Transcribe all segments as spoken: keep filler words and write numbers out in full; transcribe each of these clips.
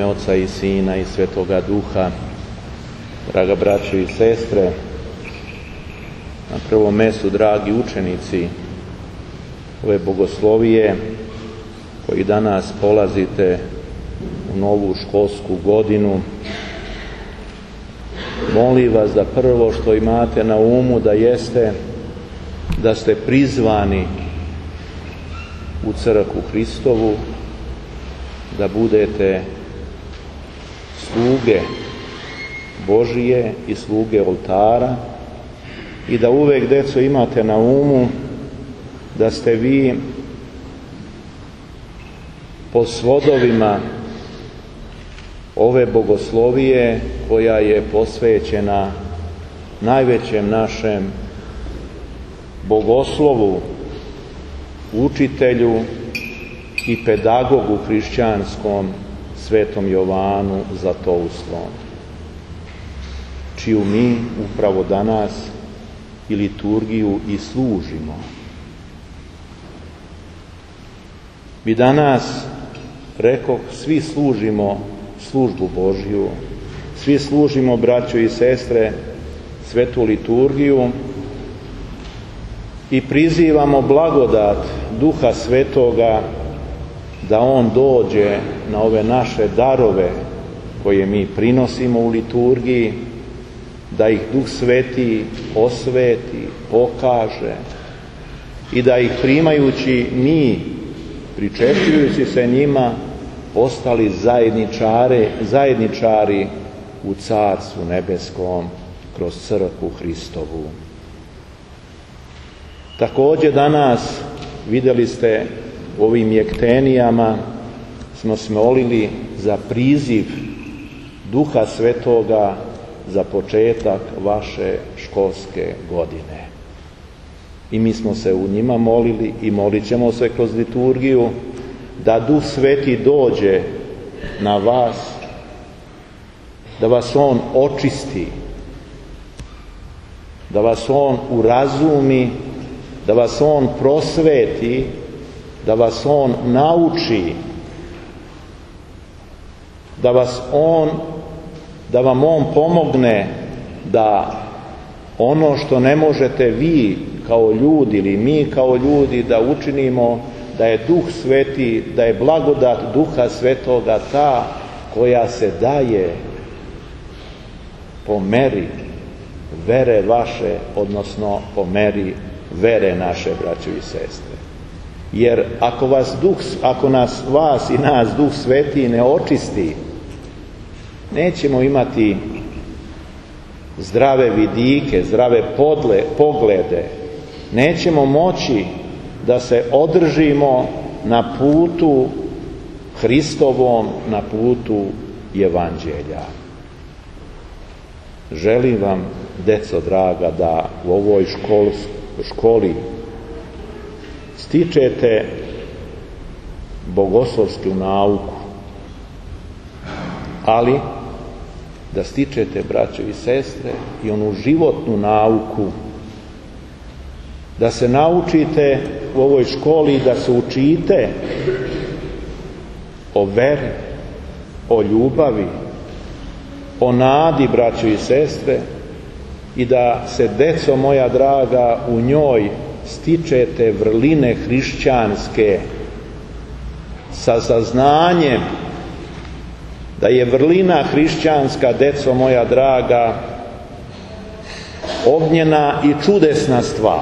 Oca i Sina i Svetoga Duha. Draga braćo i sestre, na prvom mjestu dragi učenici ove bogoslovije koji danas polazite u novu školsku godinu, molim vas da prvo što imate na umu da jeste da ste prizvani u crkvu Hristovu, da budete sluge Božije i sluge oltara i da uvek, deco, imate na umu da ste vi po svodovima ove bogoslovije koja je posvećena najvećem našem bogoslovu, učitelju i pedagogu hrišćanskom, svetom Jovanu Zlatoustom, čiju mi upravo danas i liturgiju i služimo. Mi danas, rekoh, svi služimo službu Božju, svi služimo, braćo i sestre, svetu liturgiju i prizivamo blagodat Duha Svetoga da On dođe na ove naše darove koje mi prinosimo u liturgiji, da ih Duh Sveti osveti, pokaže i da ih primajući mi, pričešćujući se njima, postali zajedničari, zajedničari u Carstvu nebeskom kroz crkvu Hristovu. Također danas, vidjeli ste, u ovim jektenijama smo se molili za priziv Duha Svetoga za početak vaše školske godine. I mi smo se u njima molili i molit ćemo se kroz liturgiju da Duh Sveti dođe na vas, da vas On očisti, da vas On urazumi, da vas On prosveti, da vas On nauči, da vas On, da vam On pomogne da ono što ne možete vi kao ljudi ili mi kao ljudi da učinimo, da je Duh Sveti, da je blagodat Duha Svetoga ta koja se daje po meri vere vaše, odnosno po meri vere naše, braćo i sestre. Jer ako vas Duh, ako nas, vas i nas Duh Sveti ne očisti, nećemo imati zdrave vidike, zdrave podle, poglede, nećemo moći da se održimo na putu Hristovom, na putu Evanđelja. Želim vam, deco draga, da u ovoj školi, školi stičete bogoslovsku nauku, ali da stičete, braćo i sestre, i onu životnu nauku, da se naučite u ovoj školi, da se učite o veri, o ljubavi, o nadi, braćo i sestre, i da se, deco moja draga, u njoj stičete vrline hrišćanske sa saznanjem da je vrlina hrišćanska, deco moja draga, ognjena i čudesna stvar.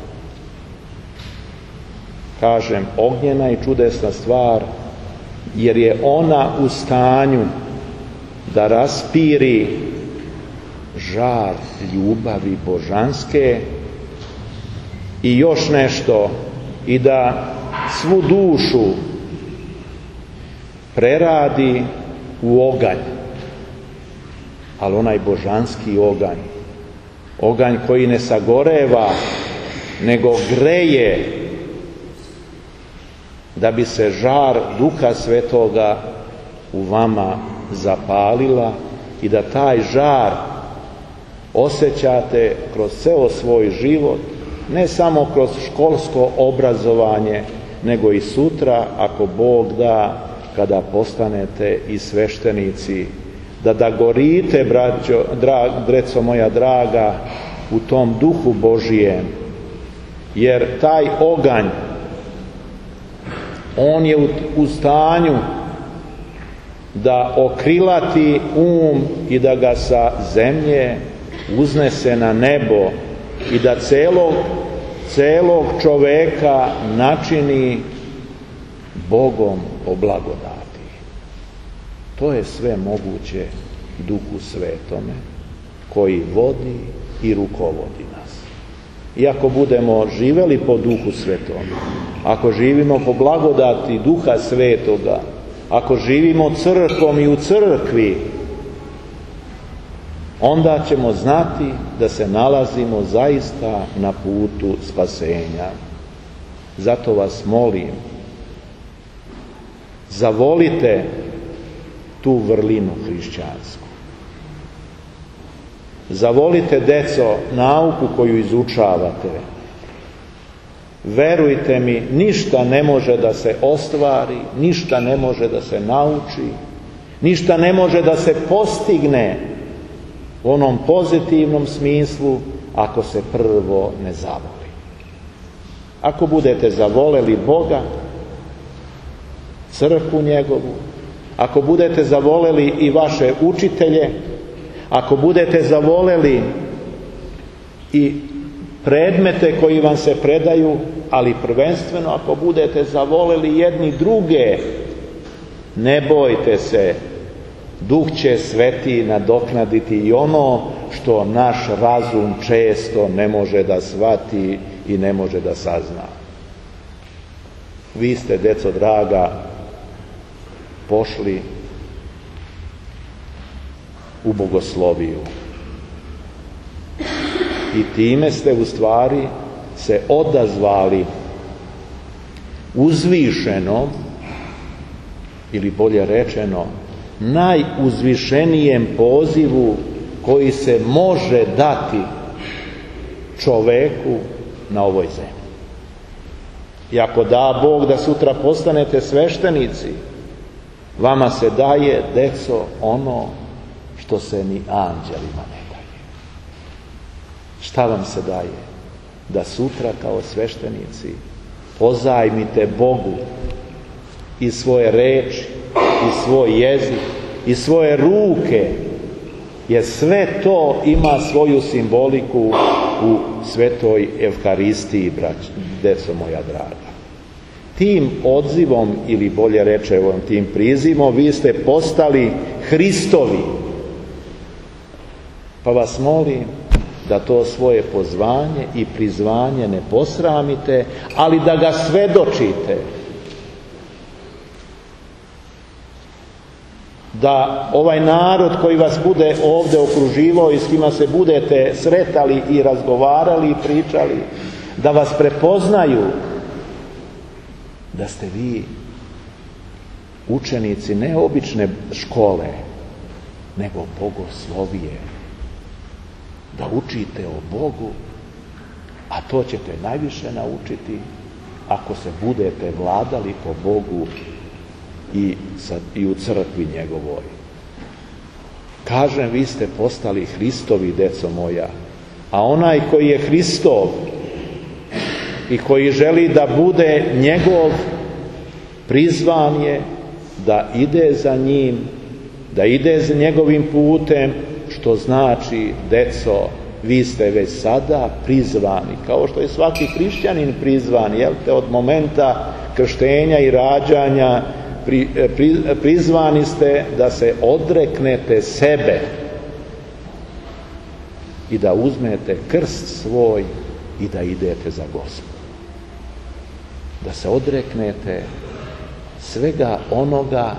Kažem ognjena i čudesna stvar, jer je ona u stanju da raspiri žar ljubavi božanske i još nešto, i da svu dušu preradi u oganj, ali onaj božanski oganj, oganj koji ne sagoreva, nego greje, da bi se žar Duha Svetoga u vama zapalila i da taj žar osjećate kroz ceo svoj život, ne samo kroz školsko obrazovanje, nego i sutra, ako Bog da, kada postanete i sveštenici, da da gorite, braćo, drag, dreco moja draga, u tom duhu Božijem, jer taj oganj, on je u, u stanju da okrilati um i da ga sa zemlje uznese na nebo i da celog, celog čoveka načini Bogom o blagodati. To je sve moguće Duhu Svetome koji vodi i rukovodi nas. I ako budemo živeli po Duhu Svetom, ako živimo po blagodati Duha Svetoga, ako živimo crkvom i u crkvi, onda ćemo znati da se nalazimo zaista na putu spasenja. Zato vas molim, zavolite tu vrlinu hrišćansku. Zavolite, deco, nauku koju izučavate. Verujte mi, ništa ne može da se ostvari, ništa ne može da se nauči, ništa ne može da se postigne u onom pozitivnom smislu ako se prvo ne zavoli. Ako budete zavoleli Boga, crkvu njegovu, ako budete zavoleli i vaše učitelje, ako budete zavoleli i predmete koji vam se predaju, ali prvenstveno ako budete zavoleli jedni druge, ne bojte se, Duh će Sveti nadoknaditi i ono što naš razum često ne može da shvati i ne može da sazna. Vi ste, deco draga, pošli u bogosloviju. I time ste u stvari se odazvali uzvišenom, ili bolje rečeno, najuzvišenijem pozivu koji se može dati čoveku na ovoj zemlji. I ako da Bog da sutra postanete sveštenici, vama se daje, deco, ono što se ni anđelima ne daje. Šta vam se daje? Da sutra kao sveštenici pozajmite Bogu i svoje reči, i svoj jezik, i svoje ruke, jer sve to ima svoju simboliku u svetoj Evharistiji, brać, deco moja draga. Tim odzivom, ili bolje rečeno tim prizivom, vi ste postali Hristovi. Pa vas molim da to svoje pozvanje i prizvanje ne posramite, ali da ga svedočite. Da ovaj narod koji vas bude ovdje okruživao i s kima se budete sretali i razgovarali i pričali, da vas prepoznaju da ste vi učenici ne obične škole, nego bogoslovije. Da učite o Bogu, a to ćete najviše naučiti ako se budete vladali po Bogu i, sa, i u crkvi njegovoj. Kažem, vi ste postali Hristovi, deco moja, a onaj koji je Hristov i koji želi da bude njegov, prizvan je da ide za njim, da ide za njegovim putem, što znači, deco, vi ste već sada prizvani, kao što je svaki hrišćanin prizvan, jel te, od momenta krštenja i rađanja, pri, pri, prizvani ste da se odreknete sebe i da uzmete krst svoj i da idete za Gospodom. Da se odreknete svega onoga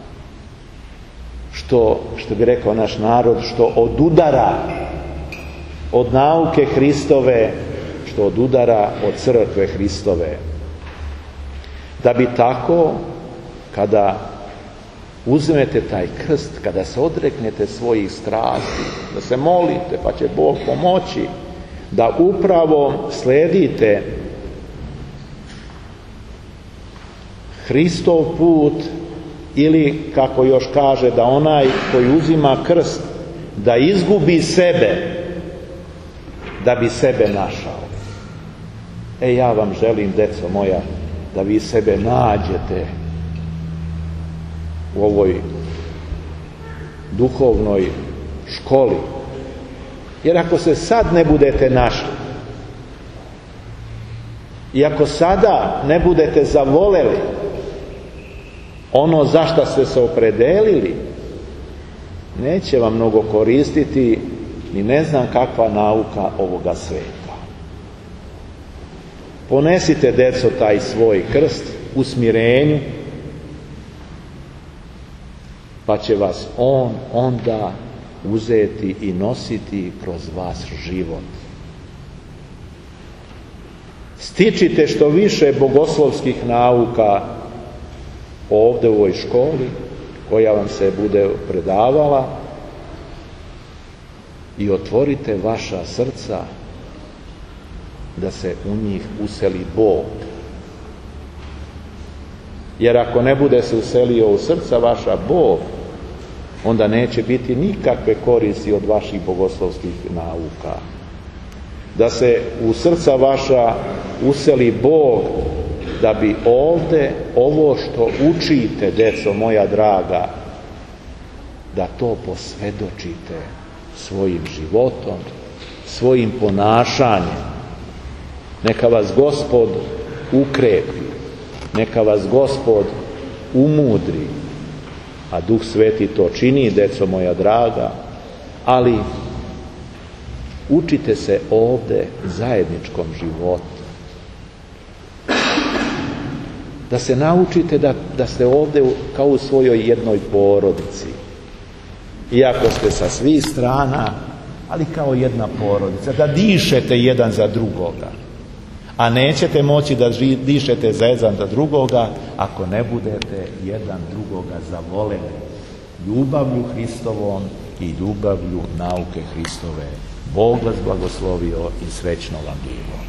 što, što bi rekao naš narod, što odudara od nauke Hristove, što odudara od crkve Hristove. Da bi tako, kada uzmete taj krst, kada se odreknete svojih strasti, da se molite, pa će Bog pomoći, da upravo sledite Hristov put ili, kako još kaže, da onaj koji uzima krst, da izgubi sebe, da bi sebe našao. E, ja vam želim, deco moja, da vi sebe nađete u ovoj duhovnoj školi. Jer ako se sad ne budete našli, i ako sada ne budete zavoleli ono za šta ste se opredelili, neće vam mnogo koristiti ni ne znam kakva nauka ovoga sveta. Ponesite, deco, taj svoj krst u smirenju, pa će vas on onda uzeti i nositi kroz vas život. Stičite što više bogoslovskih nauka ovdje u ovoj školi koja vam se bude predavala i otvorite vaša srca da se u njih useli Bog. Jer ako ne bude se uselio u srca vaša Bog, onda neće biti nikakve koristi od vaših bogoslovskih nauka. Da se u srca vaša useli Bog, da bi ovdje ovo što učite, deco moja draga, da to posvjedočite svojim životom, svojim ponašanjem. Neka vas Gospod ukrepi, neka vas Gospod umudri, a Duh Sveti to čini, deco moja draga, ali učite se ovdje zajedničkom životu. Da se naučite da, da ste ovdje kao u svojoj jednoj porodici. Iako ste sa svih strana, ali kao jedna porodica. Da dišete jedan za drugoga. A nećete moći da dišete za jedan za drugoga ako ne budete jedan drugoga zavoleli ljubavlju Hristovom i ljubavlju nauke Hristove. Bog vas blagoslovio i srećno vam bilo.